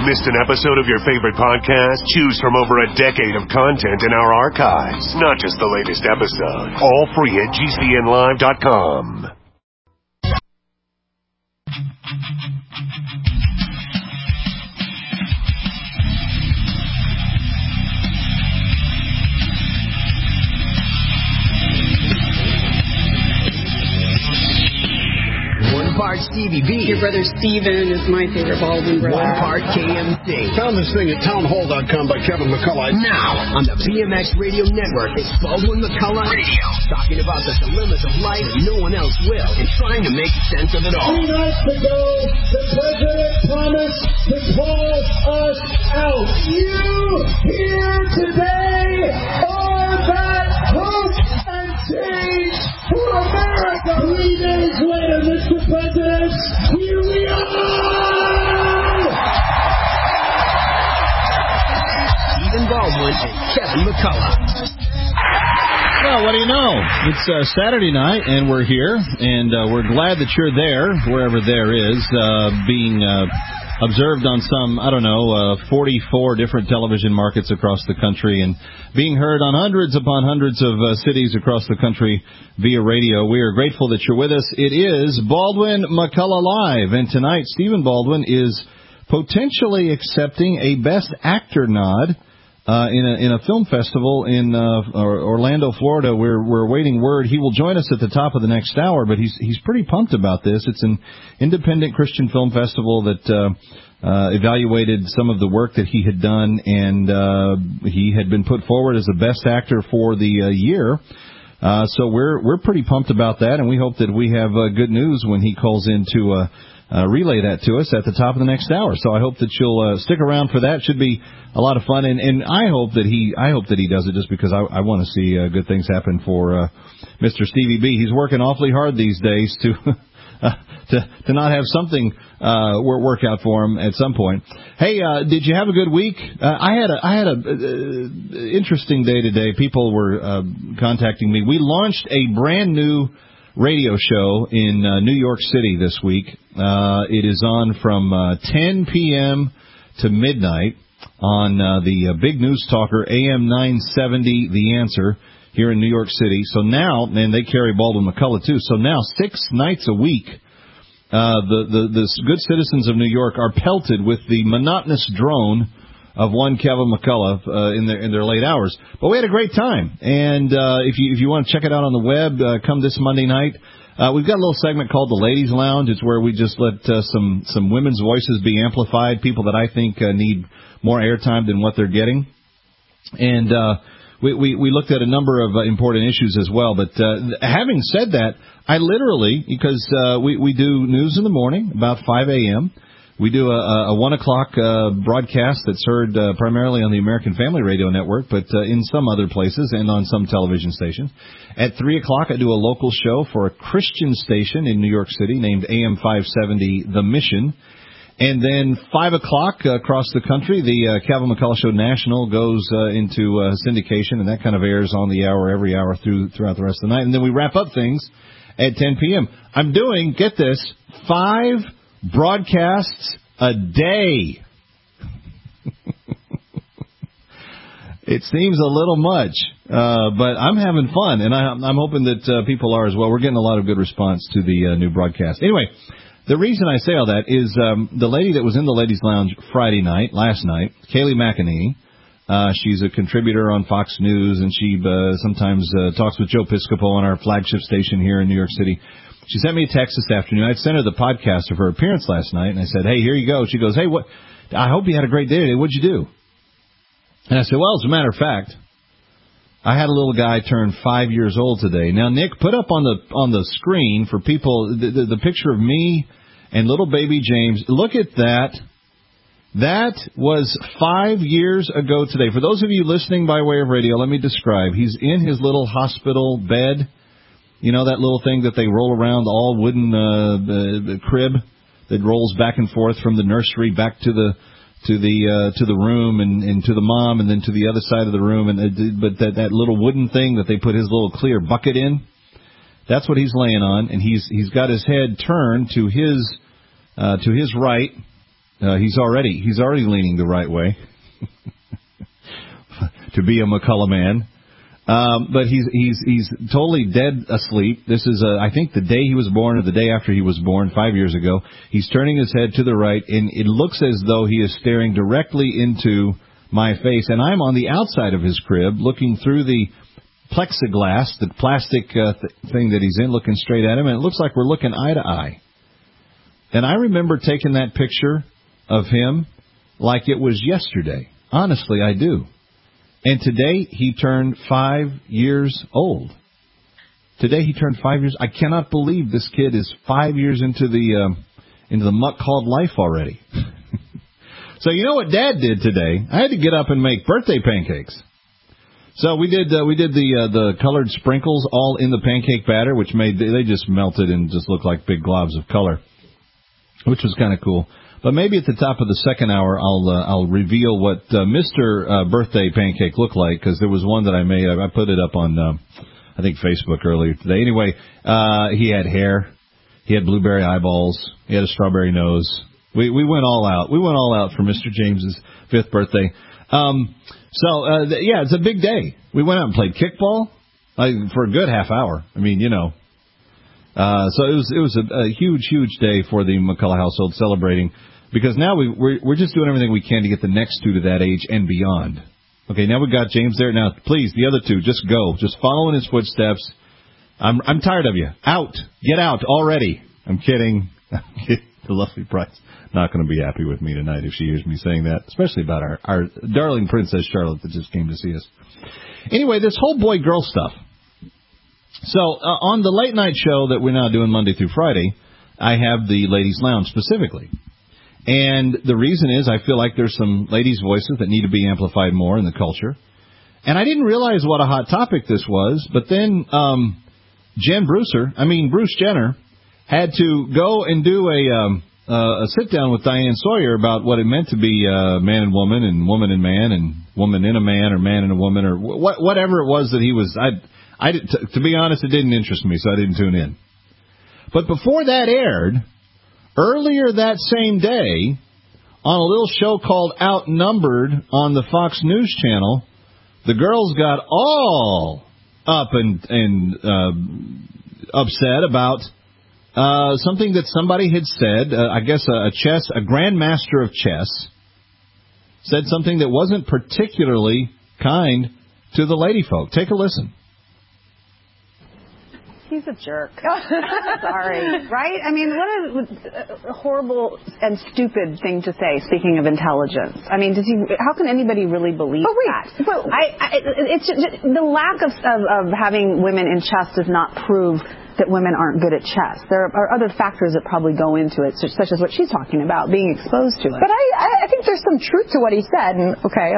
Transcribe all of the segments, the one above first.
Missed an episode of your favorite podcast? Choose from over a decade of content in our archives, not just the latest episode. All free at GCNlive.com. One part Stevie B. Your brother Steven is my favorite Baldwin brother. One part KMC. Found this thing at townhall.com by Kevin McCullough. Now, on the BMX Radio Network, it's Baldwin McCullough Radio. Talking about the dilemmas of life no one else will, and trying to make sense of it all. 3 nights ago, the president promised to call us out. You here today are that hope and change for America. 3 days later, Mr. President, here we are! Stephen Baldwin and Kevin McCullough. Well, what do you know? It's Saturday night, and we're here, and we're glad that you're there, wherever there is, being observed on some, 44 different television markets across the country, and being heard on hundreds upon hundreds of cities across the country via radio. We are grateful that you're with us. It is Baldwin McCullough Live, and tonight Stephen Baldwin is potentially accepting a Best Actor nod in a film festival in Orlando, Florida. We're awaiting word. He will join us at the top of the next hour, but he's pretty pumped about this. It's an independent Christian film festival that evaluated some of the work that he had done, and he had been put forward as the Best Actor for the year. So we're pretty pumped about that, and we hope that we have good news when he calls in to relay that to us at the top of the next hour. So I hope that you'll stick around for that. Should be a lot of fun, and I hope that he does it just because I want to see good things happen for Mr. Stevie B. He's working awfully hard these days to not have something work out for him at some point. Hey, did you have a good week? I had a interesting day today. People were contacting me. We launched a brand new radio show in New York City this week. It is on from 10 p.m. to midnight on the big news talker AM 970 The Answer here in New York City. So now, and they carry Baldwin McCullough too. So now 6 nights a week, the good citizens of New York are pelted with the monotonous drone of one Kevin McCullough in their late hours. But we had a great time, and if you want to check it out on the web, come this Monday night. We've got a little segment called the Ladies Lounge. It's where we just let some women's voices be amplified, people that I think need more airtime than what they're getting. And we looked at a number of important issues as well. But having said that, I literally, because we do news in the morning about 5 a.m., we do a 1 o'clock broadcast that's heard primarily on the American Family Radio Network, but in some other places and on some television stations. At 3 o'clock, I do a local show for a Christian station in New York City named AM 570 The Mission. And then 5 o'clock across the country, the Kevin McCullough Show National goes into syndication, and that kind of airs on the hour every hour throughout the rest of the night. And then we wrap up things at 10 p.m. I'm doing, get this, 5 broadcasts a day. It seems a little much, but I'm having fun, and I'm hoping that people are as well. We're getting a lot of good response to the new broadcast. Anyway, the reason I say all that is the lady that was in the Ladies Lounge last night, Kayleigh McEnany, she's a contributor on Fox News, and she sometimes talks with Joe Piscopo on our flagship station here in New York City. She sent me a text this afternoon. I'd sent her the podcast of her appearance last night, and I said, hey, here you go. She goes, hey, what? I hope you had a great day today. What'd you do? And I said, well, as a matter of fact, I had a little guy turn 5 years old today. Now, Nick, put up on the screen for people the picture of me and little baby James. Look at that. That was 5 years ago today. For those of you listening by way of radio, let me describe. He's in his little hospital bed. You know that little thing that they roll around, all wooden the crib that rolls back and forth from the nursery back to the room and to the mom and then to the other side of the room. But that little wooden thing that they put his little clear bucket in, that's what he's laying on, and he's got his head turned to his right, He's already leaning the right way to be a McCullough man. But he's totally dead asleep. This is, I think, the day he was born or the day after he was born, 5 years ago. He's turning his head to the right, and it looks as though he is staring directly into my face. And I'm on the outside of his crib, looking through the plexiglass, the plastic thing that he's in, looking straight at him, and it looks like we're looking eye to eye. And I remember taking that picture of him like it was yesterday. Honestly, I do. And today he turned 5 years old. Today he turned 5 years. I cannot believe this kid is 5 years into the muck called life already. So you know what Dad did today? I had to get up and make birthday pancakes. So we did the colored sprinkles all in the pancake batter, which they just melted and just looked like big globs of color, which was kind of cool. But maybe at the top of the second hour, I'll reveal what Mr. Birthday Pancake looked like, because there was one that I made. I put it up on, I think, Facebook earlier today. Anyway, he had hair. He had blueberry eyeballs. He had a strawberry nose. We went all out. We went all out for Mr. James's 5th birthday. Yeah, it's a big day. We went out and played kickball for a good half hour. I mean, you know. So it was a huge day for the McCullough household, celebrating, because now we're just doing everything we can to get the next two to that age and beyond. Okay, now we've got James there. Now, please, the other two, just go. Just follow in his footsteps. I'm tired of you. Out. Get out already. I'm kidding. The lovely Price not going to be happy with me tonight if she hears me saying that, especially about our darling Princess Charlotte that just came to see us. Anyway, this whole boy-girl stuff. So, on the late night show that we're now doing Monday through Friday, I have the Ladies Lounge specifically. And the reason is I feel like there's some ladies' voices that need to be amplified more in the culture. And I didn't realize what a hot topic this was, but then Bruce Jenner, had to go and do a sit-down with Diane Sawyer about what it meant to be man and woman and man and woman in a man or man and a woman or whatever it was that he was. To be honest, it didn't interest me, so I didn't tune in. But before that aired, earlier that same day, on a little show called Outnumbered on the Fox News Channel, the girls got all up and upset about something that somebody had said. I guess a grandmaster of chess said something that wasn't particularly kind to the lady folk. Take a listen. He's a jerk. Sorry. Right? I mean, what a horrible and stupid thing to say, speaking of intelligence. I mean, how can anybody really believe that? It's just, the lack of having women in chess does not prove that women aren't good at chess. There are other factors that probably go into it, such as what she's talking about, being exposed to it. But I think there's some truth to what he said. And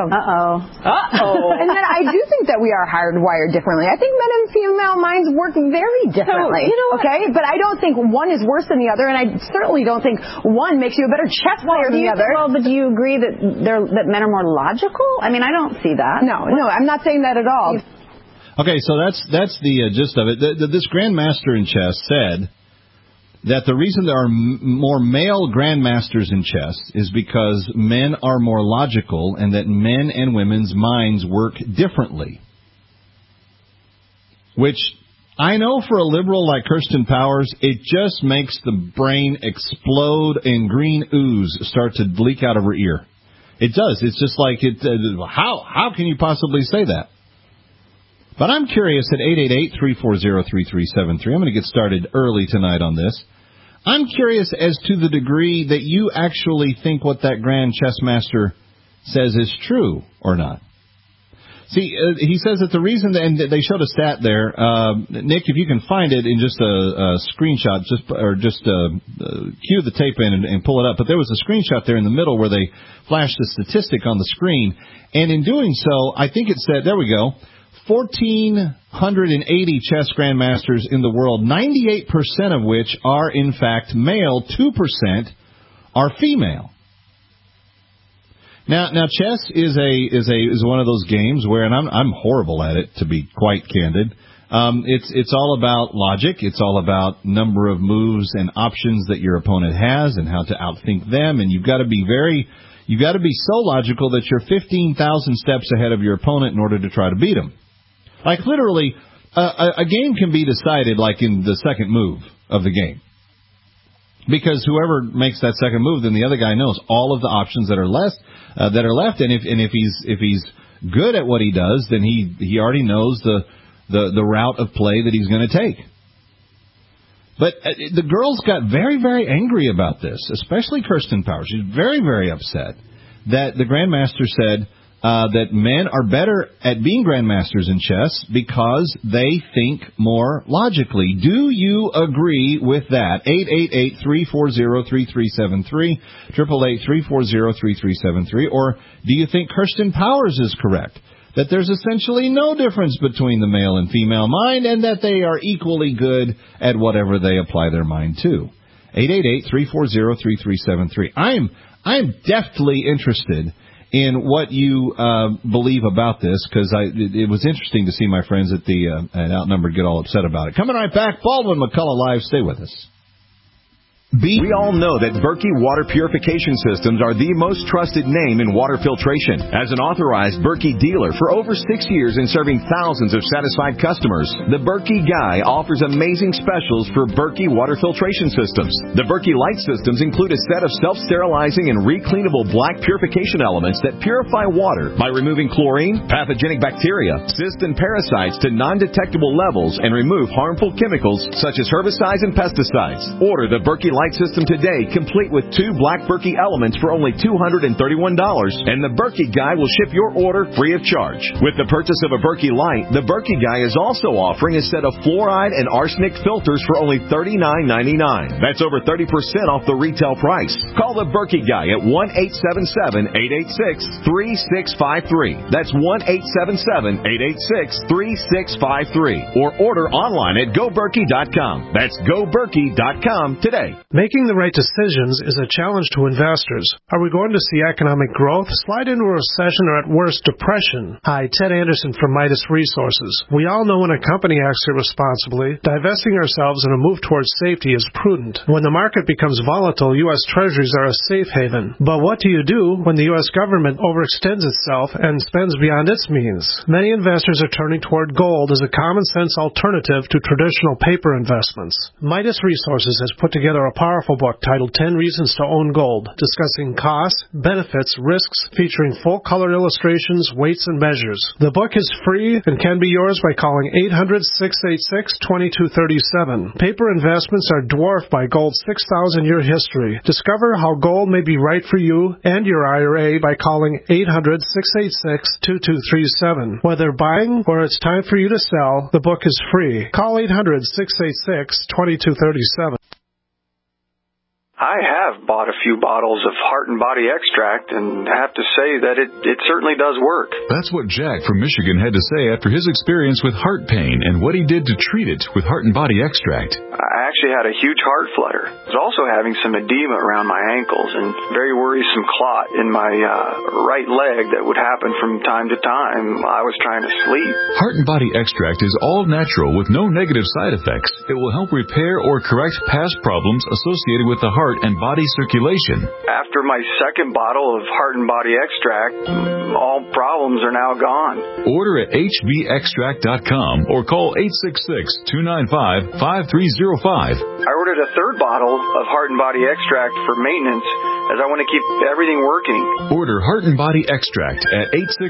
and then I do think that we are hardwired differently. I think men and female minds work very differently. So, you know what? Okay, but I don't think one is worse than the other, and I certainly don't think one makes you a better chess player than the other. Well, but do you agree that men are more logical? I mean, I don't see that. No, I'm not saying that at all. Okay, so that's the gist of it. This grandmaster in chess said that the reason there are more male grandmasters in chess is because men are more logical and that men and women's minds work differently. Which I know for a liberal like Kirsten Powers, it just makes the brain explode and green ooze start to leak out of her ear. It does. It's just like, how can you possibly say that? But I'm curious at 888-340-3373. I'm going to get started early tonight on this. I'm curious as to the degree that you actually think what that Grand Chess Master says is true or not. See, he says that the reason, and they showed a stat there, Nick, if you can find it in just a screenshot, cue the tape in and pull it up. But there was a screenshot there in the middle where they flashed a statistic on the screen. And in doing so, I think it said, there we go, 1,480 chess grandmasters in the world, 98% of which are in fact male, 2% are female. Now chess is one of those games where, and I'm horrible at it, to be quite candid. It's all about logic. It's all about number of moves and options that your opponent has and how to outthink them. And you've got to be so logical that you're 15,000 steps ahead of your opponent in order to try to beat them. Like literally, a game can be decided like in the second move of the game. Because whoever makes that second move, then the other guy knows all of the options that are left. And if he's good at what he does, then he already knows the route of play that he's going to take. But the girls got very, very angry about this, especially Kirsten Powers. She's very, very upset that the Grandmaster said that men are better at being Grandmasters in chess because they think more logically. Do you agree with that? 888-340-3373, 888-340-3373. Or do you think Kirsten Powers is correct? That there's essentially no difference between the male and female mind and that they are equally good at whatever they apply their mind to. 888-340-3373. I am deftly interested in what you believe about this, because it was interesting to see my friends at the Outnumbered get all upset about it. Coming right back, Baldwin McCullough Live. Stay with us. We all know that Berkey Water Purification Systems are the most trusted name in water filtration. As an authorized Berkey dealer for over 6 years and serving thousands of satisfied customers, the Berkey Guy offers amazing specials for Berkey Water Filtration Systems. The Berkey Light Systems include a set of self-sterilizing and recleanable black purification elements that purify water by removing chlorine, pathogenic bacteria, cysts, and parasites to non-detectable levels and remove harmful chemicals such as herbicides and pesticides. Order the Berkey Light System today, complete with 2 black Berkey elements for only $231, and the Berkey Guy will ship your order free of charge. With the purchase of a Berkey Light, the Berkey Guy is also offering a set of fluoride and arsenic filters for only $39.99. That's over 30% off the retail price. Call the Berkey Guy at 1-877-886-3653. That's 1-877-886-3653. Or order online at GoBerkey.com. That's GoBerkey.com today. Making the right decisions is a challenge to investors. Are we going to see economic growth, slide into a recession, or at worst, depression? Hi, Ted Anderson from Midas Resources. We all know when a company acts irresponsibly, divesting ourselves in a move towards safety is prudent. When the market becomes volatile, U.S. Treasuries are a safe haven. But what do you do when the U.S. government overextends itself and spends beyond its means? Many investors are turning toward gold as a common-sense alternative to traditional paper investments. Midas Resources has put together a powerful book titled 10 Reasons to Own Gold, discussing costs, benefits, risks, featuring full-color illustrations, weights, and measures. The book is free and can be yours by calling 800-686-2237. Paper investments are dwarfed by gold's 6,000-year history. Discover how gold may be right for you and your IRA by calling 800-686-2237. Whether buying or it's time for you to sell, the book is free. Call 800-686-2237. I have bought a few bottles of Heart and Body Extract and have to say that it certainly does work. That's what Jack from Michigan had to say after his experience with heart pain and what he did to treat it with Heart and Body Extract. I actually had a huge heart flutter. I was also having some edema around my ankles and very worrisome clot in my right leg that would happen from time to time while I was trying to sleep. Heart and Body Extract is all natural with no negative side effects. It will help repair or correct past problems associated with the heart and body circulation. After my second bottle of Heart and Body Extract, all problems are now gone. Order at hbextract.com or call 866-295-5305. I ordered a third bottle of Heart and Body Extract for maintenance as I want to keep everything working. Order Heart and Body Extract at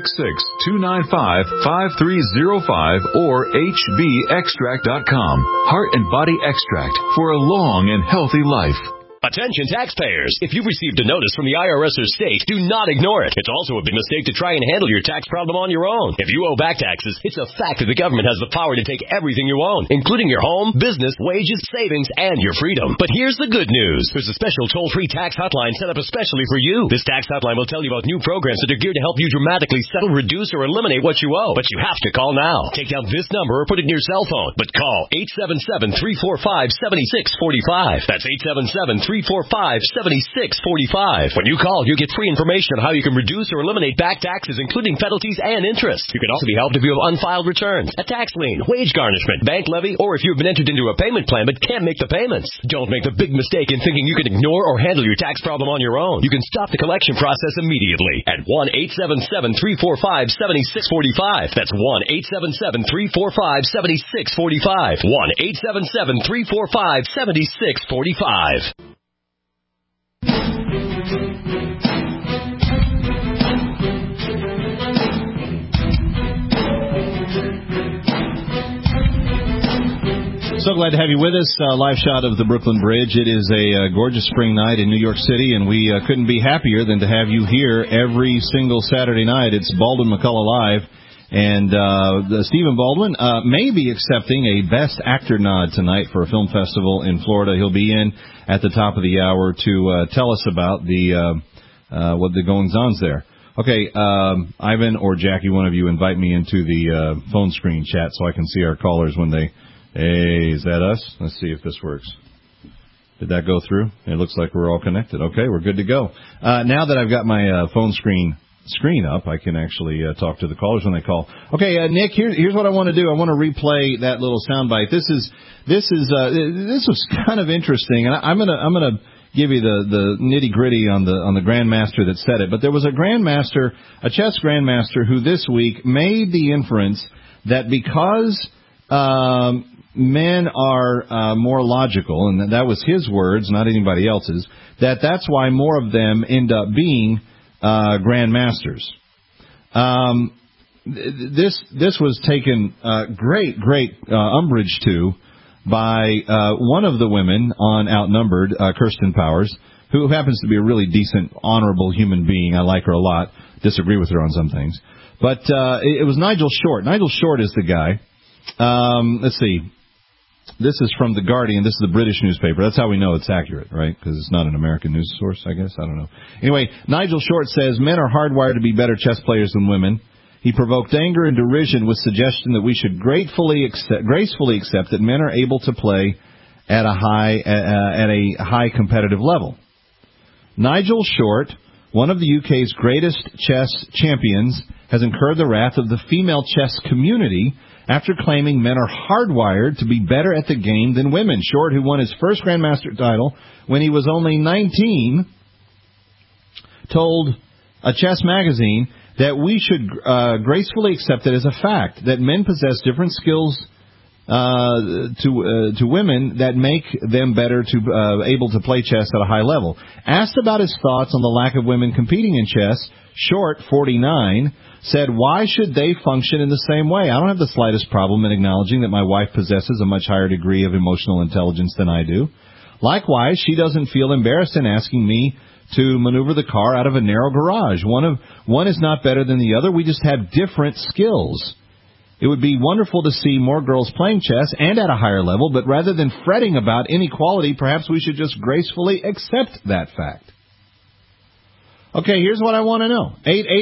866-295-5305 or hbextract.com. Heart and Body Extract for a long and healthy life. Attention taxpayers! If you've received a notice from the IRS or state, do not ignore it. It's also a big mistake to try and handle your tax problem on your own. If you owe back taxes, it's a fact that the government has the power to take everything you own, including your home, business, wages, savings, and your freedom. But here's the good news. There's a special toll-free tax hotline set up especially for you. This tax hotline will tell you about new programs that are geared to help you dramatically settle, reduce, or eliminate what you owe. But you have to call now. Take down this number or put it in your cell phone. But call 877-345-7645. That's 877-345-7645. 877-345-7645. When you call, you get free information on how you can reduce or eliminate back taxes, including penalties and interest. You can also be helped if you have unfiled returns, a tax lien, wage garnishment, bank levy, or if you've been entered into a payment plan but can't make the payments. Don't make the big mistake in thinking you can ignore or handle your tax problem on your own. You can stop the collection process immediately at 1-877-345-7645. That's 1-877-345-7645. 1-877-345-7645. So glad to have you with us. Live shot of the Brooklyn Bridge. It is a gorgeous spring night in New York City, and we couldn't be happier than to have you here every single Saturday night. It's Baldwin McCullough Live, and Stephen Baldwin may be accepting a Best Actor nod tonight for a film festival in Florida. He'll be in at the top of the hour to tell us about the what the goings-ons there. Okay, Ivan or Jackie, one of you, invite me into the phone screen chat so I can see our callers when they... Hey, is that us? Let's see if this works. Did that go through? It looks like we're all connected. Okay, we're good to go. Now that I've got my phone screen up, I can actually talk to the callers when they call. Okay, Nick, here's what I want to do. I want to replay that little soundbite. This was kind of interesting, and I'm gonna give you the nitty gritty on the grandmaster that said it. But there was a chess grandmaster, who this week made the inference that because men are more logical, and that was his words, not anybody else's, that's why more of them end up being grandmasters. This was taken great umbrage to by one of the women on Outnumbered, Kirsten Powers, who happens to be a really decent, honorable human being. I like her a lot. Disagree with her on some things. But it was Nigel Short. Nigel Short is the guy. Let's see. This is from The Guardian. This is the British newspaper. That's how we know it's accurate, right? Because it's not an American news source, I guess. I don't know. Anyway, Nigel Short says men are hardwired to be better chess players than women. He provoked anger and derision with suggestion that we should gracefully accept that men are able to play at a high competitive level. Nigel Short, one of the UK's greatest chess champions, has incurred the wrath of the female chess community after claiming men are hardwired to be better at the game than women. Short, who won his first Grandmaster title when he was only 19, told a chess magazine that we should gracefully accept it as a fact that men possess different skills to women that make them better able to play chess at a high level. Asked about his thoughts on the lack of women competing in chess, Short, 49, said, "Why should they function in the same way? I don't have the slightest problem in acknowledging that my wife possesses a much higher degree of emotional intelligence than I do. Likewise, she doesn't feel embarrassed in asking me to maneuver the car out of a narrow garage. One is not better than the other. We just have different skills. It would be wonderful to see more girls playing chess and at a higher level, but rather than fretting about inequality, perhaps we should just gracefully accept that fact." Okay, here's what I want to know.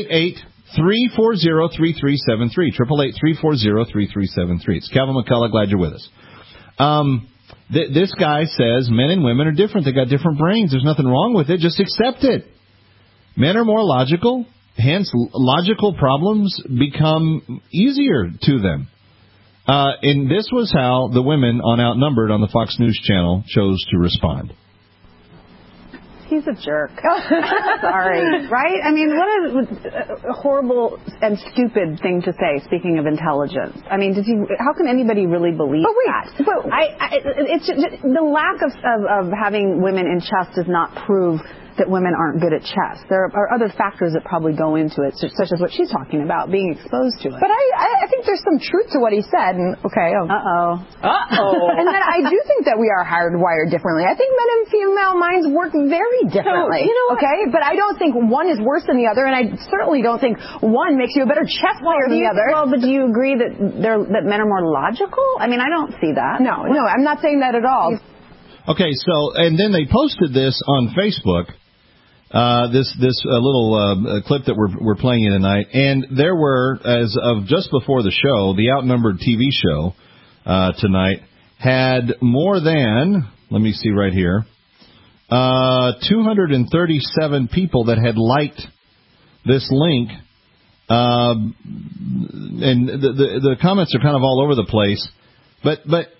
888-340-3373. 888-340-3373. It's Calvin McCullough. Glad you're with us. This guy says men and women are different. They got different brains. There's nothing wrong with it. Just accept it. Men are more logical. Hence, logical problems become easier to them. And this was how the women on Outnumbered on the Fox News channel chose to respond. He's a jerk. Sorry. Right? I mean, what a horrible and stupid thing to say, speaking of intelligence. I mean, how can anybody really believe that? It's just, the lack of having women in chess does not prove that women aren't good at chess. There are other factors that probably go into it, such as what she's talking about, being exposed to it. But I think there's some truth to what he said. And and then I do think that we are hardwired differently. I think men and female minds work very differently. So, okay? But I don't think one is worse than the other, and I certainly don't think one makes you a better chess player than the other. Well, but do you agree that men are more logical? I mean, I don't see that. No, I'm not saying that at all. Okay, so, and then they posted this on Facebook, this little clip that we're playing in tonight, and there were, as of just before the show, the Outnumbered TV show tonight had more than, let me see right here, 237 people that had liked this link, and the comments are kind of all over the place. But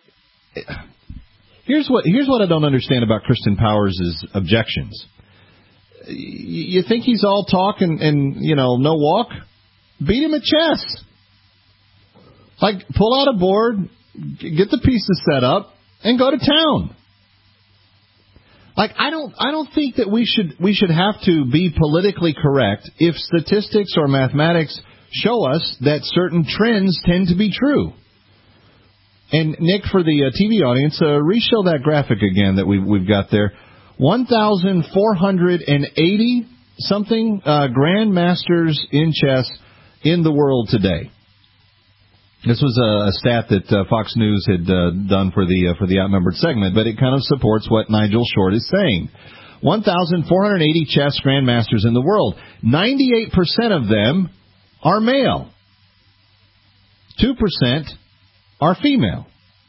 here's what I don't understand about Kristen Powers' objections. You think he's all talk and no walk? Beat him at chess. Like, pull out a board, get the pieces set up, and go to town. Like, I don't think that we should have to be politically correct if statistics or mathematics show us that certain trends tend to be true. And Nick, for the TV audience, re-show that graphic again that we've got there. 1,480 something grandmasters in chess in the world today. This was a stat that Fox News had done for the outnumbered segment, but it kind of supports what Nigel Short is saying. 1,480 chess grandmasters in the world. 98% of them are male. 2% are female.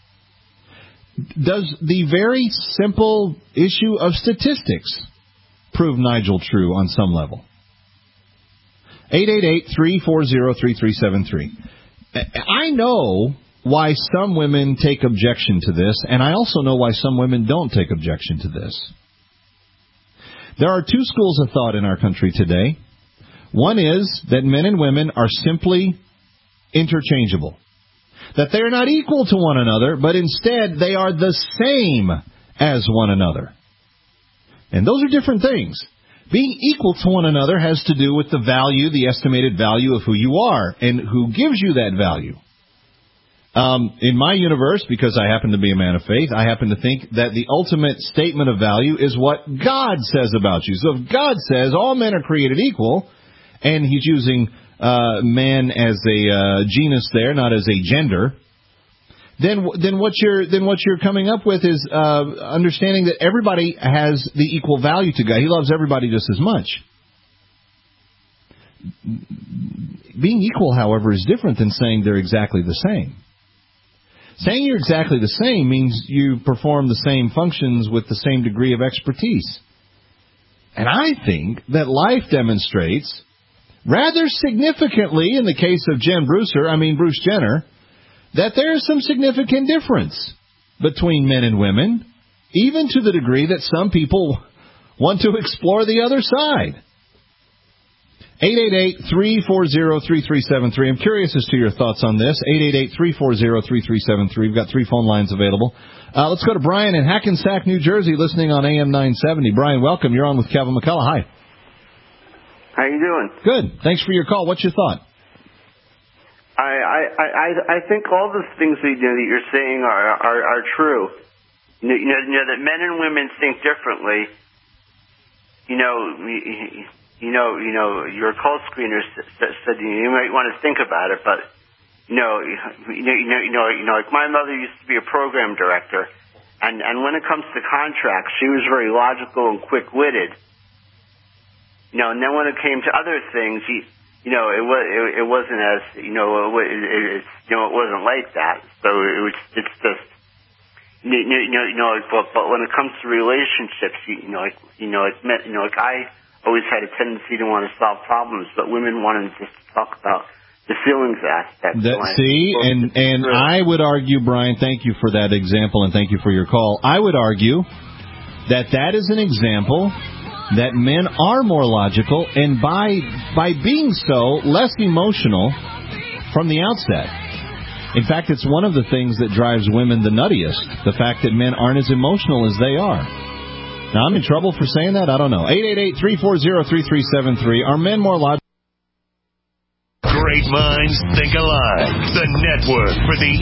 Does the very simple issue of statistics prove Nigel true on some level? 888-340-3373. I know why some women take objection to this, and I also know why some women don't take objection to this. There are two schools of thought in our country today. One is that men and women are simply interchangeable. That they are not equal to one another, but instead they are the same as one another. And those are different things. Being equal to one another has to do with the value, the estimated value of who you are and who gives you that value. In my universe, because I happen to be a man of faith, I happen to think that the ultimate statement of value is what God says about you. So if God says all men are created equal, and he's using man as a genus there, not as a gender, then what you're coming up with is understanding that everybody has the equal value to God. He loves everybody just as much. Being equal, however, is different than saying they're exactly the same. Saying you're exactly the same means you perform the same functions with the same degree of expertise. And I think that life demonstrates rather significantly, in the case of Bruce Jenner, that there is some significant difference between men and women, even to the degree that some people want to explore the other side. 888-340-3373. I'm curious as to your thoughts on this. 888-340-3373. We've got 3 phone lines available. Let's go to Brian in Hackensack, New Jersey, listening on AM 970. Brian, welcome. You're on with Kevin McCullough. Hi. How you doing? Good. Thanks for your call. What's your thought? I think all the things that you're saying are true. You know that men and women think differently. Your call screener said you might want to think about it, but like my mother used to be a program director, and when it comes to contracts, she was very logical and quick-witted. And then when it came to other things, it wasn't as it wasn't like that. So it's just but when it comes to relationships, I always had a tendency to want to solve problems, but women wanted just to talk about the feelings aspect. And I would argue, Brian, thank you for that example and thank you for your call. I would argue that is an example that men are more logical and by being so, less emotional from the outset. In fact, it's one of the things that drives women the nuttiest, the fact that men aren't as emotional as they are. Now, I'm in trouble for saying that? I don't know. 888-340-3373. Are men more logical? Great minds think alike. The network for the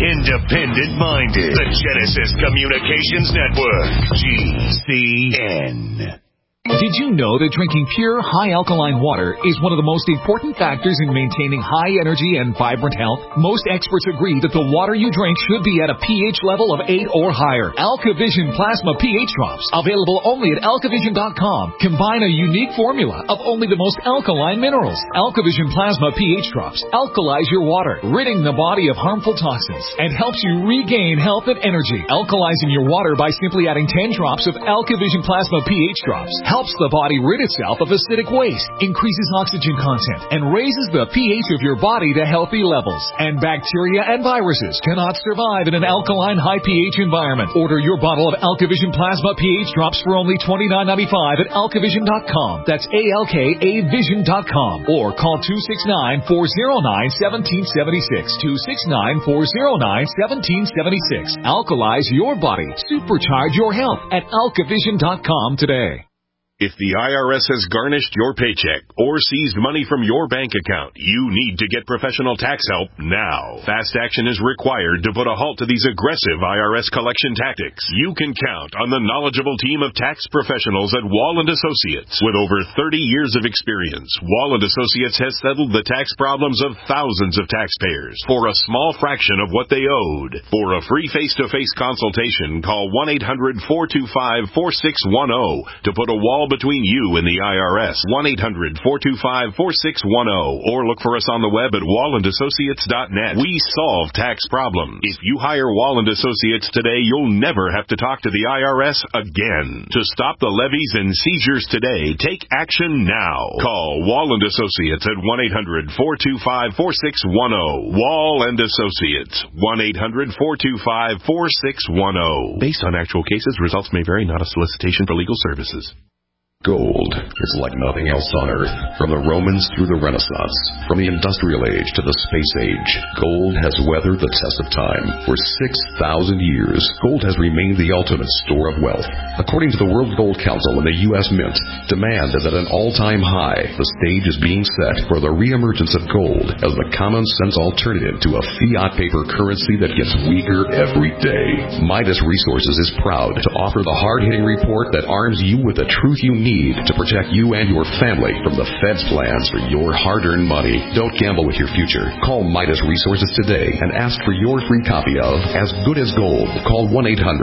independent-minded. The Genesis Communications Network. GCN. Did you know that drinking pure, high-alkaline water is one of the most important factors in maintaining high energy and vibrant health? Most experts agree that the water you drink should be at a pH level of 8 or higher. AlkaVision Plasma pH Drops, available only at alkavision.com, combine a unique formula of only the most alkaline minerals. AlkaVision Plasma pH Drops alkalize your water, ridding the body of harmful toxins, and helps you regain health and energy. Alkalizing your water by simply adding 10 drops of AlkaVision Plasma pH Drops helps the body rid itself of acidic waste, increases oxygen content, and raises the pH of your body to healthy levels. And bacteria and viruses cannot survive in an alkaline high pH environment. Order your bottle of AlkaVision Plasma pH Drops for only $29.95 at alkavision.com. That's ALKAvision.com. Or call 269-409-1776. 269-409-1776. Alkalize your body. Supercharge your health at alkavision.com today. If the IRS has garnished your paycheck or seized money from your bank account, you need to get professional tax help now. Fast action is required to put a halt to these aggressive IRS collection tactics. You can count on the knowledgeable team of tax professionals at Wall & Associates. With over 30 years of experience, Wall & Associates has settled the tax problems of thousands of taxpayers for a small fraction of what they owed. For a free face-to-face consultation, call 1-800-425-4610 to put a wall between you and the IRS. 1-800-425-4610 or look for us on the web at wallandassociates.net. We solve tax problems. If you hire Wall & Associates today, you'll never have to talk to the IRS again. To stop the levies and seizures today, take action now. Call Wall & Associates at 1-800-425-4610. Wall & Associates. 1-800-425-4610. Based on actual cases, results may vary, not a solicitation for legal services. Gold is like nothing else on Earth. From the Romans through the Renaissance, from the Industrial Age to the Space Age, gold has weathered the test of time. For 6,000 years, gold has remained the ultimate store of wealth. According to the World Gold Council and the U.S. Mint, demand is at an all-time high. The stage is being set for the reemergence of gold as the common-sense alternative to a fiat paper currency that gets weaker every day. Midas Resources is proud to offer the hard-hitting report that arms you with the truth you need to protect you and your family from the Fed's plans for your hard-earned money. Don't gamble with your future. Call Midas Resources today and ask for your free copy of As Good as Gold. Call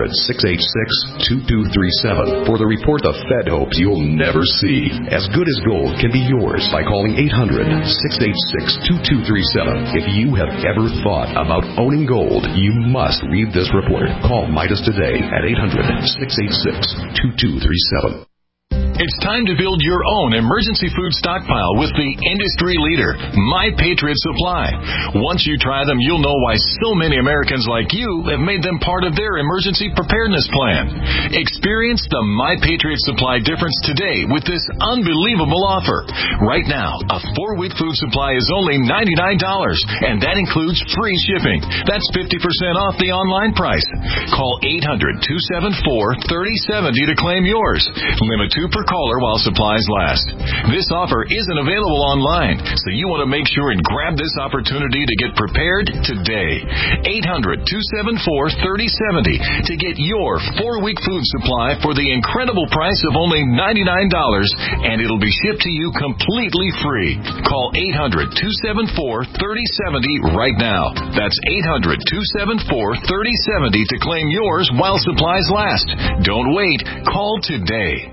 1-800-686-2237 for the report the Fed hopes you'll never see. As Good as Gold can be yours by calling 800-686-2237. If you have ever thought about owning gold, you must read this report. Call Midas today at 800-686-2237. It's time to build your own emergency food stockpile with the industry leader, My Patriot Supply. Once you try them, you'll know why so many Americans like you have made them part of their emergency preparedness plan. Experience the My Patriot Supply difference today with this unbelievable offer. Right now, a 4-week food supply is only $99, and that includes free shipping. That's 50% off the online price. Call 800-274-3070 to claim yours. Limit 2 per caller while supplies last. This offer isn't available online, so you want to make sure and grab this opportunity to get prepared today. 800-274-3070 to get your 4-week food supply for the incredible price of only $99, and it'll be shipped to you completely free. Call 800-274-3070 right now. That's 800-274-3070 to claim yours while supplies last. Don't wait. Call today.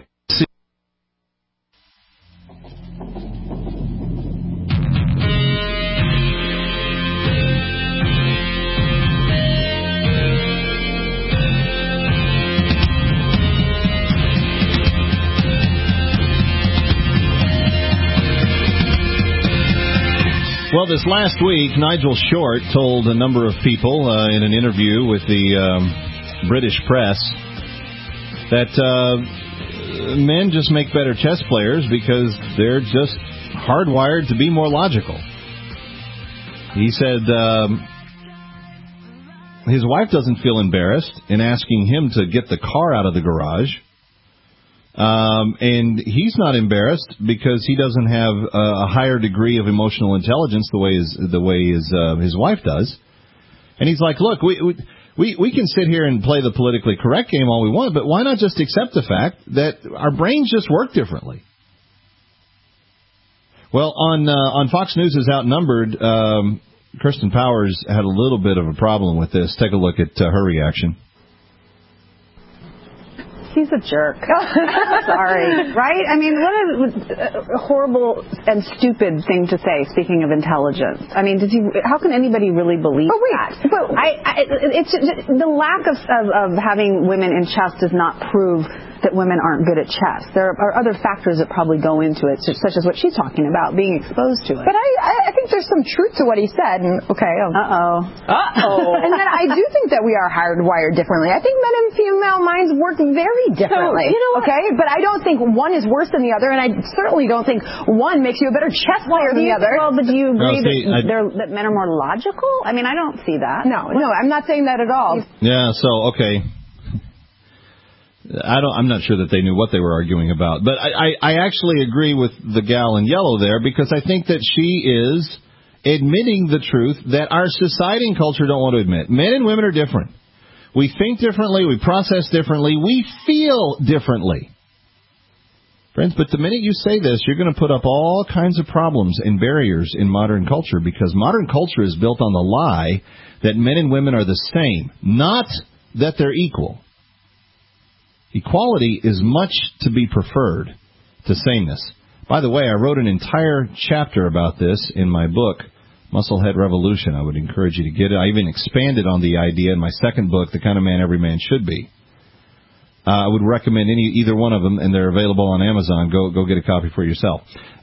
Well, this last week, Nigel Short told a number of people in an interview with the British press that men just make better chess players because they're just hardwired to be more logical. He said his wife doesn't feel embarrassed in asking him to get the car out of the garage. And he's not embarrassed because he doesn't have a higher degree of emotional intelligence the way his wife does. And he's like, look, We can sit here and play the politically correct game all we want, but why not just accept the fact that our brains just work differently? Well, on Fox News is Outnumbered, Kristen Powers had a little bit of a problem with this. Take a look at her reaction. He's a jerk. Sorry. Right? I mean, what a horrible and stupid thing to say, speaking of intelligence. I mean, how can anybody really believe that? But it's the lack of having women in chess does not prove that women aren't good at chess. There are other factors that probably go into it, such as what she's talking about, being exposed to it. But I think there's some truth to what he said. And, and then I do think that we are hardwired differently. I think men and female minds work very differently. So, okay? But I don't think one is worse than the other, and I certainly don't think one makes you a better chess player than the other. Well, but do you agree that men are more logical? I mean, I don't see that. No, I'm not saying that at all. Yeah, so, okay. I'm not sure that they knew what they were arguing about, but I actually agree with the gal in yellow there, because I think that she is admitting the truth that our society and culture don't want to admit. Men and women are different. We think differently, we process differently, we feel differently. Friends, but the minute you say this, you're going to put up all kinds of problems and barriers in modern culture, because modern culture is built on the lie that men and women are the same, not that they're equal. Equality is much to be preferred to sameness. By the way, I wrote an entire chapter about this in my book, Musclehead Revolution. I would encourage you to get it. I even expanded on the idea in my second book, The Kind of Man Every Man Should Be. I would recommend either one of them, and they're available on Amazon. Go get a copy for yourself.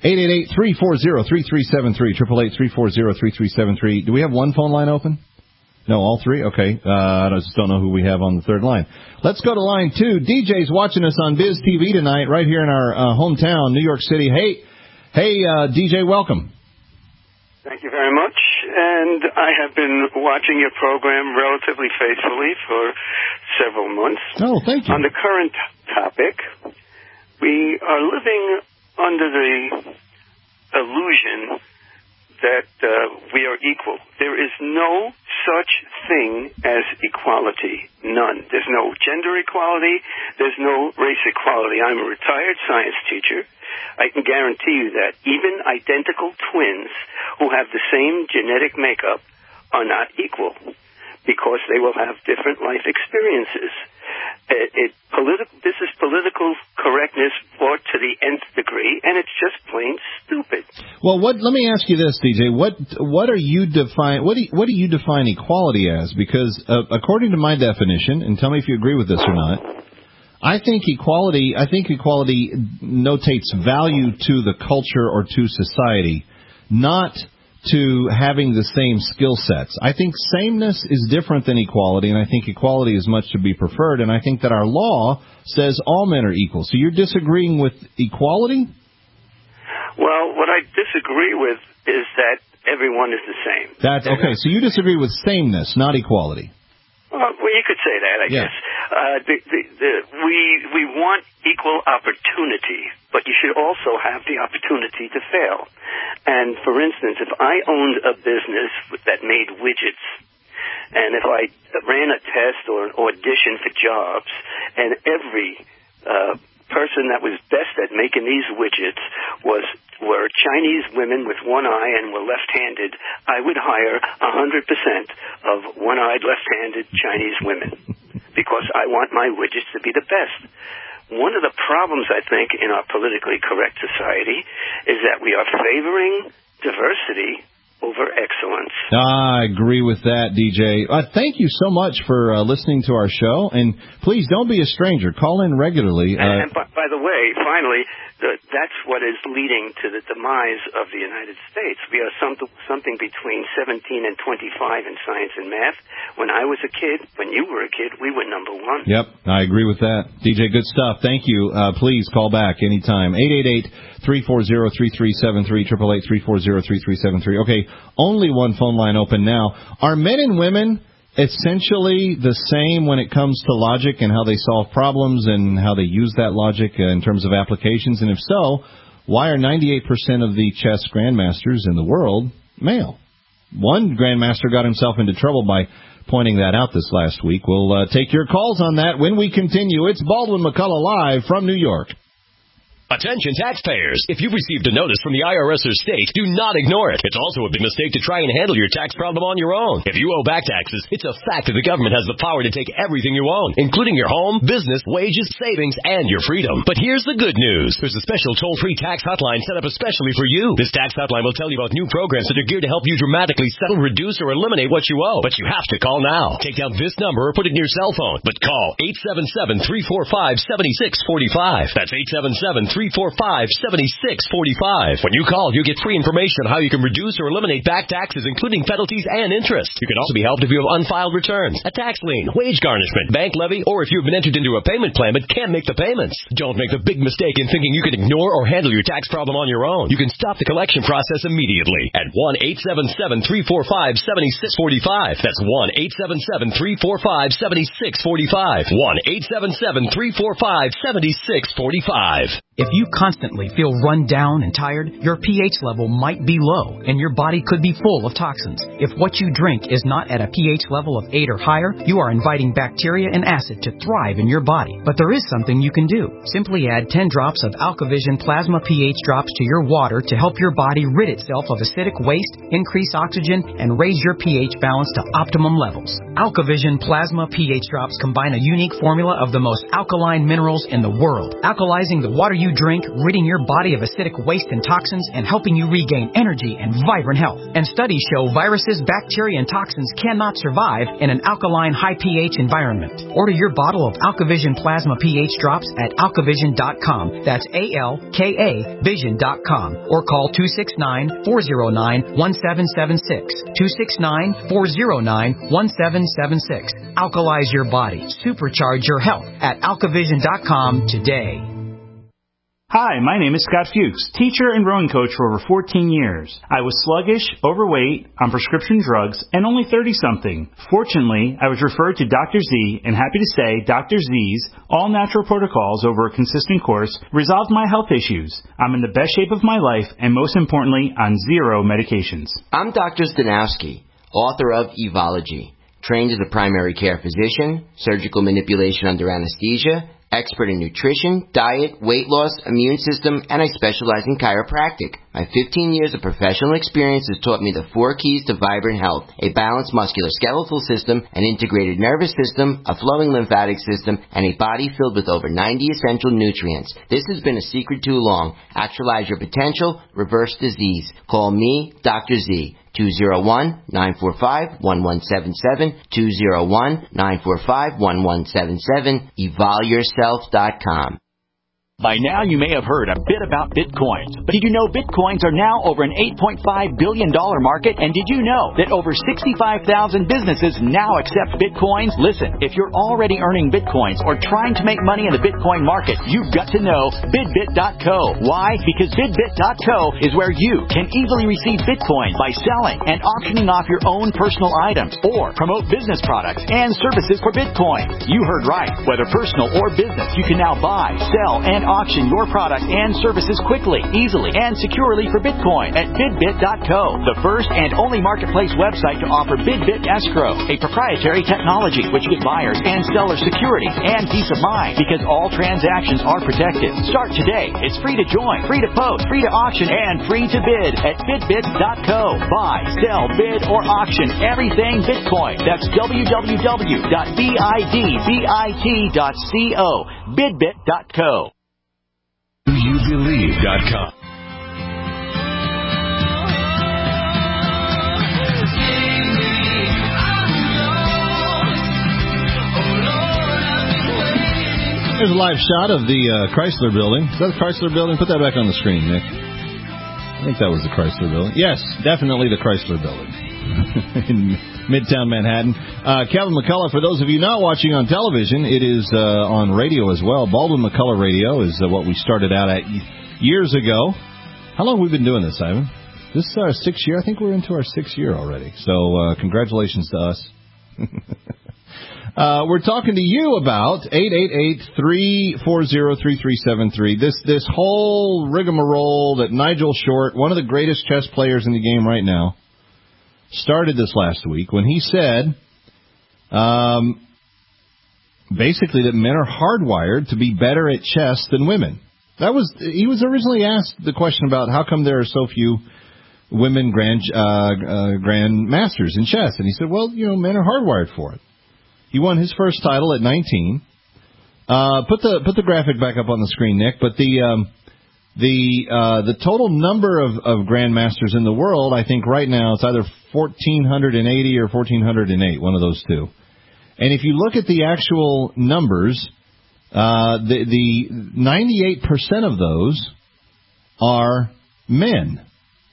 888-340-3373, 888-340-3373. Do we have one phone line open? No, all three? Okay. I just don't know who we have on the third line. Let's go to line 2. DJ's watching us on Biz TV tonight, right here in our hometown, New York City. Hey, DJ, welcome. Thank you very much. And I have been watching your program relatively faithfully for several months. Oh, thank you. On the current topic, we are living under the illusion that we are equal. There is no such thing as equality. None. There's no gender equality. There's no race equality. I'm a retired science teacher. I can guarantee you that even identical twins who have the same genetic makeup are not equal, because they will have different life experiences. This is political correctness brought to the nth degree, and it's just plain stupid. Well, let me ask you this, DJ. What do you define equality as? Because according to my definition, and tell me if you agree with this or not, I think equality notates value to the culture or to society, not to having the same skill sets. I think sameness is different than equality, and I think equality is much to be preferred, and I think that our law says all men are equal. So you're disagreeing with equality? Well, what I disagree with is that everyone is the same. That's okay. So you disagree with sameness, not equality. Well, you could say that, I guess. We want equal opportunity, but you should also have the opportunity to fail. And, for instance, if I owned a business that made widgets, and if I ran a test or an audition for jobs, and every person that was best at making these widgets were Chinese women with one eye and were left-handed, I would hire 100% of one-eyed, left-handed Chinese women, because I want my widgets to be the best. One of the problems, I think, in our politically correct society is that we are favoring diversity over excellence. I agree with that, DJ. Thank you so much for listening to our show, and please don't be a stranger. Call in regularly. And by the way, finally, that's what is leading to the demise of the United States. We are something between 17 and 25 in science and math. When I was a kid, when you were a kid, we were number one. Yep, I agree with that. DJ, good stuff. Thank you. Please call back anytime. 888-340-3373, 888-340-3373. Okay, only one phone line open now. Are men and women essentially the same when it comes to logic and how they solve problems and how they use that logic in terms of applications? And if so, why are 98% of the chess grandmasters in the world male? one grandmaster got himself into trouble by pointing that out this last week. We'll take your calls on that when we continue. It's Baldwin McCullough live from New York. Attention taxpayers. If you've received a notice from the IRS or state, do not ignore it. It's also a big mistake to try and handle your tax problem on your own. If you owe back taxes, it's a fact that the government has the power to take everything you own, including your home, business, wages, savings, and your freedom. But here's the good news. There's a special toll-free tax hotline set up especially for you. This tax hotline will tell you about new programs that are geared to help you dramatically settle, reduce, or eliminate what you owe. But you have to call now. Take down this number or put it in your cell phone. But call 877-345-7645. That's 877-345-7645. When you call, you get free information on how you can reduce or eliminate back taxes, including penalties and interest. You can also be helped if you have unfiled returns, a tax lien, wage garnishment, bank levy, or if you've been entered into a payment plan but can't make the payments. Don't make the big mistake in thinking you can ignore or handle your tax problem on your own. You can stop the collection process immediately at 1-877-345-7645. That's 1-877-345-7645. 1-877-345-7645. If you constantly feel run down and tired, your pH level might be low and your body could be full of toxins. If what you drink is not at a pH level of 8 or higher, you are inviting bacteria and acid to thrive in your body. But there is something you can do. Simply add 10 drops of AlkaVision Plasma pH drops to your water to help your body rid itself of acidic waste, increase oxygen, and raise your pH balance to optimum levels. AlkaVision Plasma pH drops combine a unique formula of the most alkaline minerals in the world, alkalizing the water you drink, ridding your body of acidic waste and toxins, and helping you regain energy and vibrant health. And studies show viruses, bacteria, and toxins cannot survive in an alkaline, high pH environment. Order your bottle of AlkaVision Plasma pH drops at alkavision.com. That's ALKA Vision.com. Or call 269-409-1776. 269-409-1776. Alkalize your body. Supercharge your health at alkavision.com today. Hi, my name is Scott Fuchs, teacher and rowing coach for over 14 years. I was sluggish, overweight, on prescription drugs, and only 30-something. Fortunately, I was referred to Dr. Z, and happy to say Dr. Z's all-natural protocols over a consistent course resolved my health issues. I'm in the best shape of my life, and most importantly, on 0 medications. I'm Dr. Stanowski, author of Evology, trained as a primary care physician, surgical manipulation under anesthesia, expert in nutrition, diet, weight loss, immune system, and I specialize in chiropractic. My 15 years of professional experience has taught me the 4 keys to vibrant health: a balanced musculoskeletal system, an integrated nervous system, a flowing lymphatic system, and a body filled with over 90 essential nutrients. This has been a secret too long. Actualize your potential, reverse disease. Call me, Dr. Z. 201-945-1177, 201-945-1177, evolveyourself.com. By now, you may have heard a bit about Bitcoins. But did you know Bitcoins are now over an $8.5 billion market? And did you know that over 65,000 businesses now accept Bitcoins? Listen, if you're already earning Bitcoins or trying to make money in the Bitcoin market, you've got to know BidBit.co. Why? Because BidBit.co is where you can easily receive Bitcoin by selling and auctioning off your own personal items or promote business products and services for Bitcoin. You heard right. Whether personal or business, you can now buy, sell, and auction your product and services quickly, easily, and securely for Bitcoin at BidBit.co, the first and only marketplace website to offer BidBit Escrow, a proprietary technology which gives buyers and sellers security and peace of mind because all transactions are protected. Start today. It's free to join, free to post, free to auction, and free to bid at BidBit.co. Buy, sell, bid, or auction everything Bitcoin. That's www.bidbit.co. BidBit.co. DoYouBelieve.com. There's a live shot of the Chrysler Building. Is that the Chrysler Building? Put that back on the screen, Nick. I think that was the Chrysler Building. Yes, definitely the Chrysler Building in Midtown Manhattan. Kevin McCullough, for those of you not watching on television, it is on radio as well. Baldwin McCullough Radio is what we started out at years ago. How long have we been doing this, Ivan? This is our 6th year. I think we're into our 6th year already. So congratulations to us. We're talking to you about 888-340-3373. This whole rigmarole that Nigel Short, one of the greatest chess players in the game right now, started this last week when he said basically that men are hardwired to be better at chess than women. He was originally asked the question about how come there are so few women grand masters in chess, and he said, well, men are hardwired for it. He won his first title at 19. Put the graphic back up on the screen, Nick. But the total number of grandmasters in the world, I think right now it's either 1,480 or 1,408, one of those two. And if you look at the actual numbers, the 98% of those are men.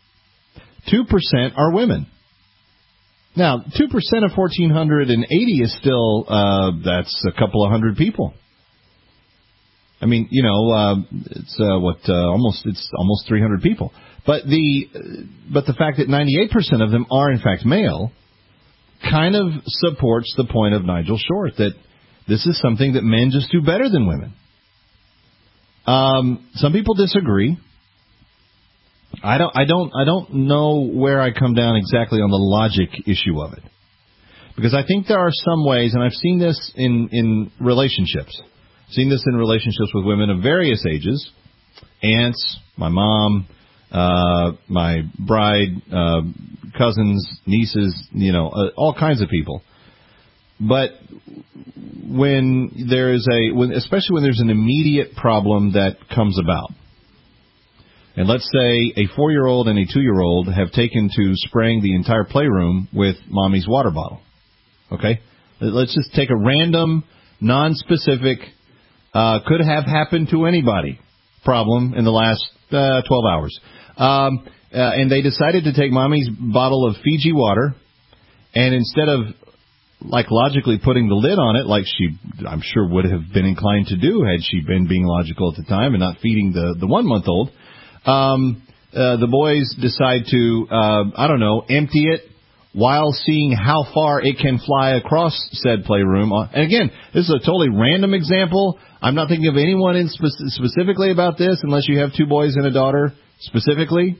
2% are women. Now, 2% of 1,480 is still, that's a couple of hundred people. I mean, it's almost 300 people. But the fact that 98% of them are in fact male kind of supports the point of Nigel Short that this is something that men just do better than women. Some people disagree. I don't know where I come down exactly on the logic issue of it, because I think there are some ways, and I've seen this in relationships. I've seen this in relationships with women of various ages, aunts, my mom, my bride, cousins, nieces, all kinds of people. But especially when there's an immediate problem that comes about, and let's say a 4-year-old and a 2-year-old have taken to spraying the entire playroom with mommy's water bottle. Okay? Let's just take a random, non-specific, could have happened to anybody problem in the last 12 hours. And they decided to take mommy's bottle of Fiji water, and instead of logically putting the lid on it, like she, I'm sure, would have been inclined to do had she been being logical at the time and not feeding the 1-month-old, the boys decide to, empty it while seeing how far it can fly across said playroom. And again, this is a totally random example. I'm not thinking of anyone specifically about this unless you have 2 boys and a daughter specifically.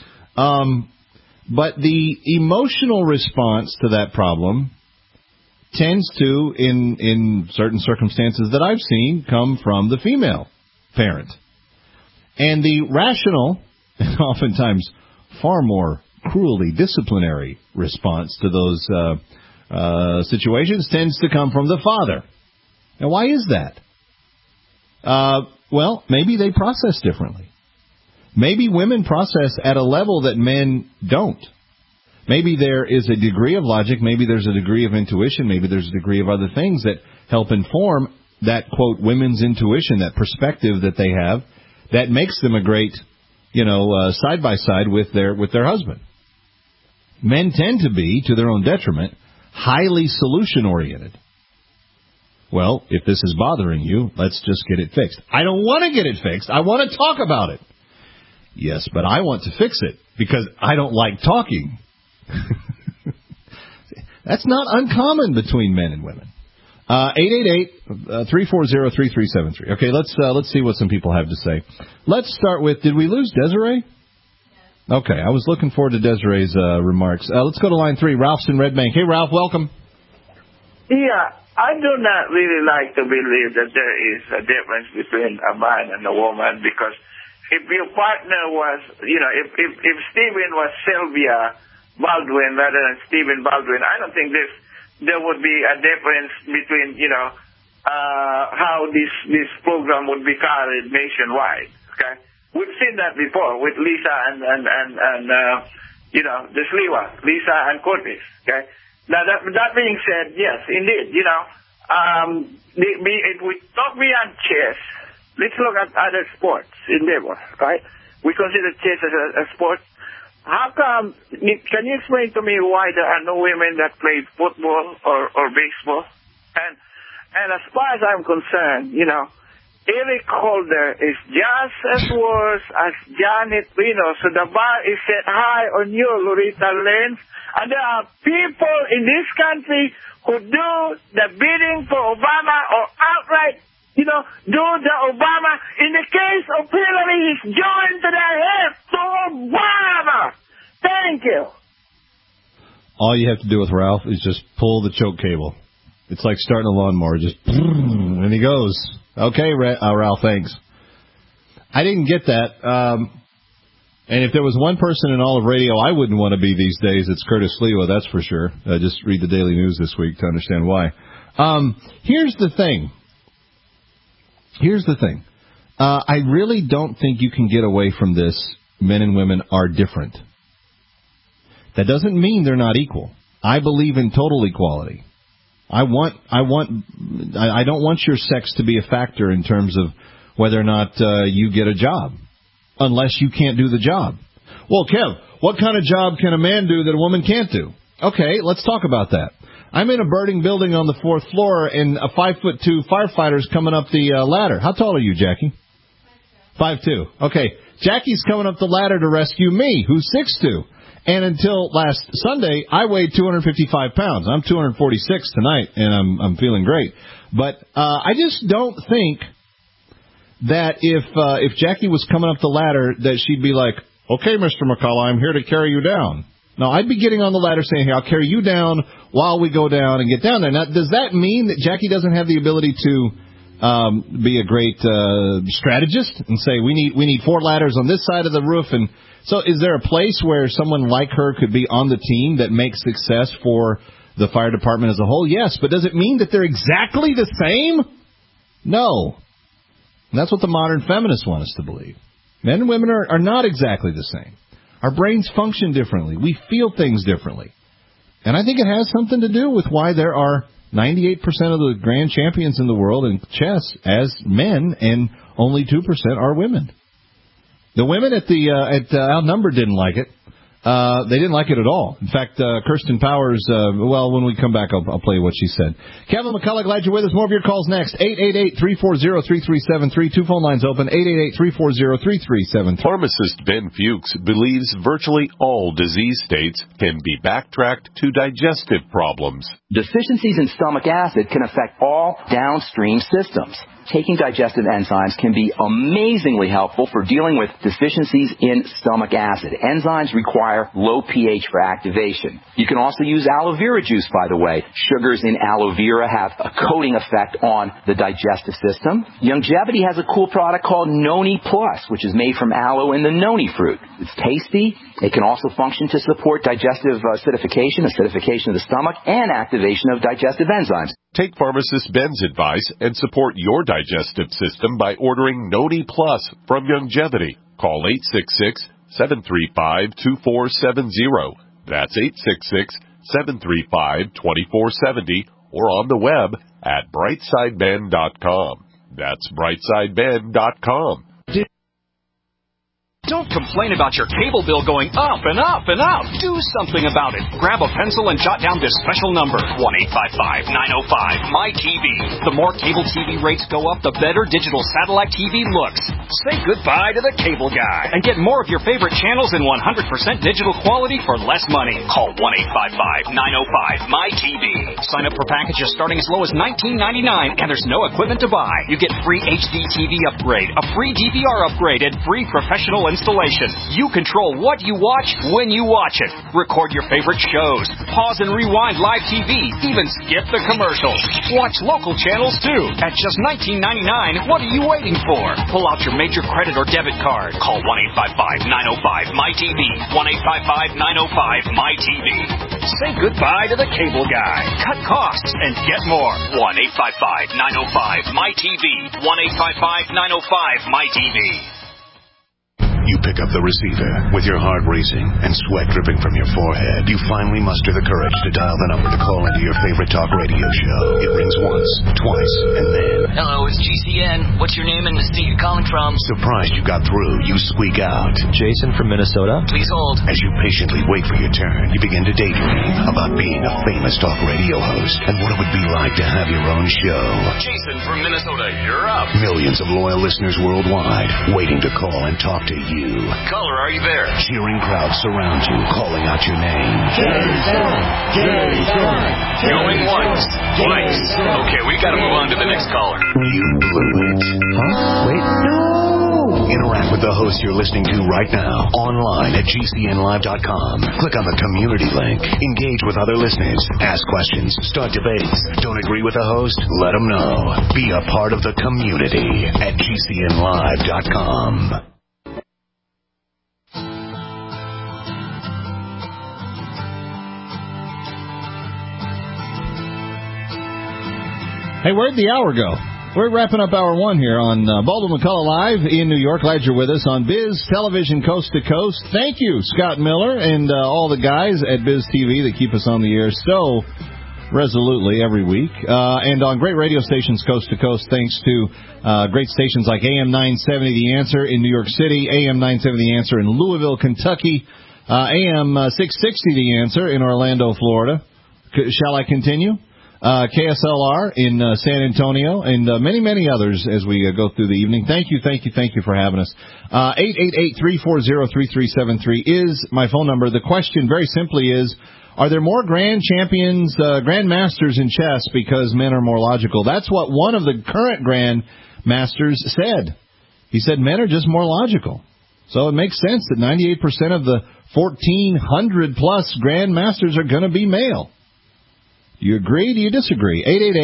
But the emotional response to that problem tends to, in certain circumstances that I've seen, come from the female parent. And the rational, and oftentimes far more cruelly disciplinary response to those situations tends to come from the father. Now, why is that? Well, maybe they process differently. Maybe women process at a level that men don't. Maybe there is a degree of logic, maybe there's a degree of intuition, maybe there's a degree of other things that help inform that, quote, women's intuition, that perspective that they have, that makes them a great, side-by-side with their husband. Men tend to be, to their own detriment, highly solution-oriented. Well, if this is bothering you, let's just get it fixed. I don't want to get it fixed. I want to talk about it. Yes, but I want to fix it because I don't like talking. That's not uncommon between men and women. 888-340-3373. Okay, let's see what some people have to say. Let's start with, did we lose Desiree? Okay, I was looking forward to Desiree's remarks. Let's go to line 3. Ralph's in Red Bank. Hey, Ralph, welcome. Yeah, I do not really like to believe that there is a difference between a man and a woman, because if your partner was, if Stephen was Sylvia Baldwin rather than Stephen Baldwin, I don't think there would be a difference between, how this program would be carried nationwide. Okay, we've seen that before with Lisa and the Sliwa, Lisa and Curtis. Okay, now that being said, yes, indeed, if we talk beyond chess, let's look at other sports endeavor, right? We consider chess as a sport. How come, can you explain to me why there are no women that play football or baseball? And as far as I'm concerned, Eric Holder is just as worse as Janet Reno. So the bar is set high on you, Loretta Lynch. And there are people in this country who do the bidding for Obama or outright, do the Obama. In the case of Hillary, he's joined to the head to Obama. Thank you. all you have to do with Ralph is just pull the choke cable. It's like starting a lawnmower. Just, and he goes, okay, Ralph, thanks. I didn't get that. And if there was one person in all of radio I wouldn't want to be these days, it's Curtis Lewa, that's for sure. Just read the Daily News this week to understand why. Here's the thing. I really don't think you can get away from this. Men and women are different. That doesn't mean they're not equal. I believe in total equality. I don't want your sex to be a factor in terms of whether or not you get a job, unless you can't do the job. Well, Kev, what kind of job can a man do that a woman can't do? Okay, let's talk about that. I'm in a burning building on the 4th floor, and a 5'2" firefighter's coming up the ladder. How tall are you, Jackie? 5'2". Okay, Jackie's coming up the ladder to rescue me, who's 6'2". And until last Sunday, I weighed 255 pounds. I'm 246 tonight, and I'm feeling great. But I just don't think that if Jackie was coming up the ladder, that she'd be like, okay, Mr. McCullough, I'm here to carry you down. No, I'd be getting on the ladder saying, hey, I'll carry you down while we go down and get down there. Now, does that mean that Jackie doesn't have the ability to be a great strategist and say, we need 4 ladders on this side of the roof? And so is there a place where someone like her could be on the team that makes success for the fire department as a whole? Yes, but does it mean that they're exactly the same? No. And that's what the modern feminists want us to believe. Men and women are not exactly the same. Our brains function differently. We feel things differently. And I think it has something to do with why there are 98% of the grand champions in the world in chess as men, and only 2% are women. The women at Outnumbered didn't like it. They didn't like it at all. In fact, Kirsten Powers, when we come back, I'll play you what she said. Kevin McCullough, glad you're with us. More of your calls next. 888-340-3373. 2 phone lines open. 888-340-3373. Pharmacist Ben Fuchs believes virtually all disease states can be backtracked to digestive problems. Deficiencies in stomach acid can affect all downstream systems. Taking digestive enzymes can be amazingly helpful for dealing with deficiencies in stomach acid. Enzymes require low pH for activation. You can also use aloe vera juice, by the way. Sugars in aloe vera have a coating effect on the digestive system. Youngevity has a cool product called Noni Plus, which is made from aloe and the noni fruit. It's tasty. It can also function to support digestive acidification of the stomach, and activation of digestive enzymes. Take pharmacist Ben's advice and support your digestive system by ordering Noni Plus from Youngevity. Call 866-735-2470. That's 866-735-2470, or on the web at brightsideben.com. That's brightsideben.com. Don't complain about your cable bill going up and up and up. Do something about it. Grab a pencil and jot down this special number, 1-855-905-MY-TV. The more cable TV rates go up, the better digital satellite TV looks. Say goodbye to the cable guy and get more of your favorite channels in 100% digital quality for less money. Call 1-855-905-MY-TV. Sign up for packages starting as low as $19.99, and there's no equipment to buy. You get free HD TV upgrade, a free DVR upgrade, and free professional installation. You control what you watch when you watch it. Record your favorite shows. Pause and rewind live TV. Even skip the commercials. Watch local channels too. At just $19.99, what are you waiting for? Pull out your major credit or debit card. Call 1-855-905-MY-TV. 1-855-905-MY-TV. Say goodbye to the cable guy. Cut costs and get more. 1-855-905-MY-TV. 1-855-905-MY-TV. You pick up the receiver with your heart racing and sweat dripping from your forehead. You finally muster the courage to dial the number to call into your favorite talk radio show. It rings once, twice, and then... Hello, it's GCN. What's your name and the state you're calling from? Surprised you got through, you squeak out. Jason from Minnesota. Please hold. As you patiently wait for your turn, you begin to daydream about being a famous talk radio host and what it would be like to have your own show. Jason from Minnesota, you're up. Millions of loyal listeners worldwide waiting to call and talk to you. Caller, are you there? Cheering crowds surround you, calling out your name. Jason! Jason! Going once, twice. Okay, we gotta move on to the next caller. You blew it. Huh? Wait. No! Interact with the host you're listening to right now online at GCNlive.com. Click on the community link. Engage with other listeners. Ask questions. Start debates. Don't agree with the host? Let them know. Be a part of the community at GCNlive.com. Hey, where'd the hour go? We're wrapping up hour one here on Baldwin McCullough Live in New York. Glad you're with us on Biz Television Coast to Coast. Thank you, Scott Miller, and all the guys at Biz TV that keep us on the air so resolutely every week. And on great radio stations coast to coast, thanks to great stations like AM 970 The Answer in New York City, AM 970 The Answer in Louisville, Kentucky, AM 660 The Answer in Orlando, Florida. Shall I continue? KSLR in San Antonio, and many, many others as we go through the evening. Thank you for having us. 888-340-3373 is my phone number. The question very simply is, are there more grand champions, grand masters in chess because men are more logical? That's what one of the current grand masters said. He said men are just more logical. So it makes sense that 98% of the 1,400-plus grand masters are going to be male. Do you agree? Do you disagree?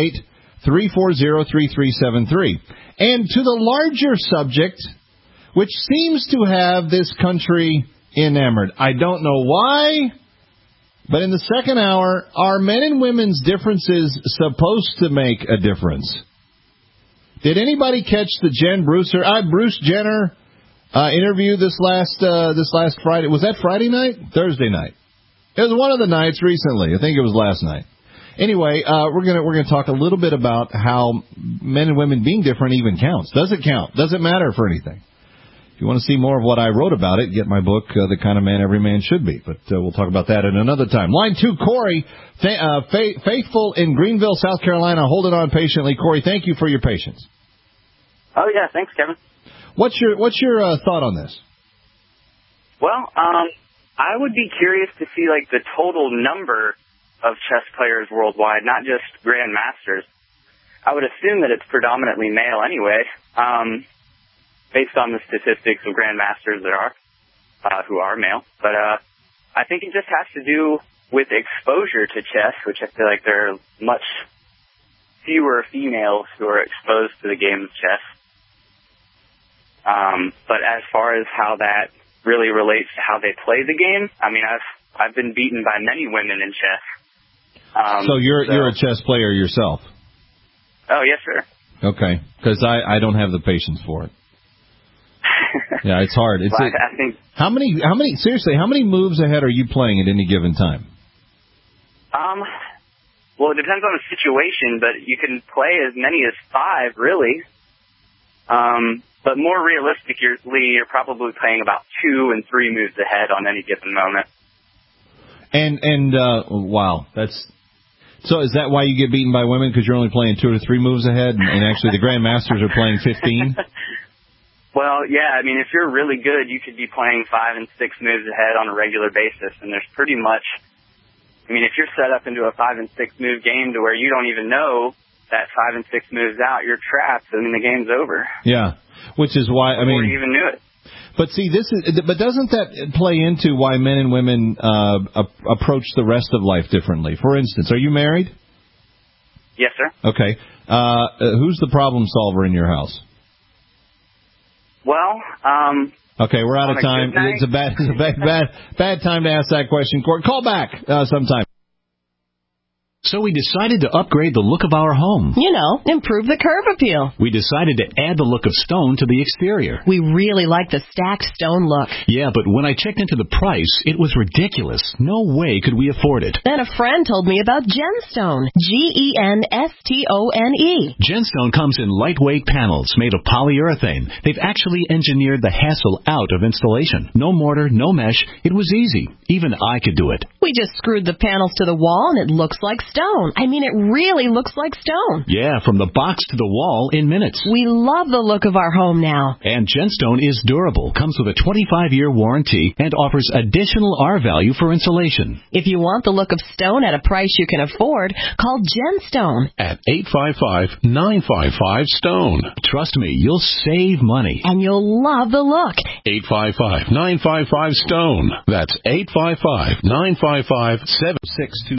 888-340-3373. And to the larger subject, which seems to have this country enamored. I don't know why, but in the second hour, are men and women's differences supposed to make a difference? Did anybody catch the Bruce Jenner interview this last Friday? Was that Friday night? Thursday night. It was one of the nights recently. I think it was last night. Anyway, we're gonna talk a little bit about how men and women being different even counts. Does it count? Does it matter for anything? If you want to see more of what I wrote about it, get my book, The Kind of Man Every Man Should Be. But we'll talk about that at another time. Line 2, Corey, faithful in Greenville, South Carolina. Hold it on patiently. Corey, thank you for your patience. Oh, yeah. Thanks, Kevin. What's your thought on this? Well, I would be curious to see, like, the total number of chess players worldwide, not just grandmasters. I would assume that it's predominantly male anyway, based on the statistics of grandmasters there are, who are male. But I think it just has to do with exposure to chess, which I feel like there are much fewer females who are exposed to the game of chess. But as far as how that really relates to how they play the game, I mean, I've been beaten by many women in chess. So you're a chess player yourself? Oh, yes, sir. Okay, because I don't have the patience for it. Yeah, it's hard. Well, I think how many moves ahead are you playing at any given time? Well, it depends on the situation, but you can play as many as 5, really. But more realistically, you're probably playing about 2 and 3 moves ahead on any given moment. And wow, so is that why you get beaten by women, because you're only playing 2 or 3 moves ahead, and actually the grandmasters are playing 15? Well, yeah, I mean, if you're really good, you could be playing 5 and 6 moves ahead on a regular basis, and there's pretty much, I mean, if you're set up into a 5 and 6 move game to where you don't even know that 5 and 6 moves out, you're trapped, and the game's over. Yeah, which is why, I mean, before you even knew it. But see, but doesn't that play into why men and women approach the rest of life differently? For instance, are you married? Yes, sir. Okay. Who's the problem solver in your house? Well, okay, we're out of time. It's a bad time to ask that question. Call back sometime. So we decided to upgrade the look of our home. You know, improve the curb appeal. We decided to add the look of stone to the exterior. We really like the stacked stone look. Yeah, but when I checked into the price, it was ridiculous. No way could we afford it. Then a friend told me about Genstone. Genstone. Genstone comes in lightweight panels made of polyurethane. They've actually engineered the hassle out of installation. No mortar, no mesh. It was easy. Even I could do it. We just screwed the panels to the wall and it looks like stone. stone. I mean, it really looks like stone. Yeah, from the box to the wall in minutes. We love the look of our home now. And Gemstone is durable, comes with a 25-year warranty, and offers additional R-value for insulation. If you want the look of stone at a price you can afford, call Gemstone at 855-955-STONE. Trust me, you'll save money. And you'll love the look. 855-955-STONE. That's 855-955-7622.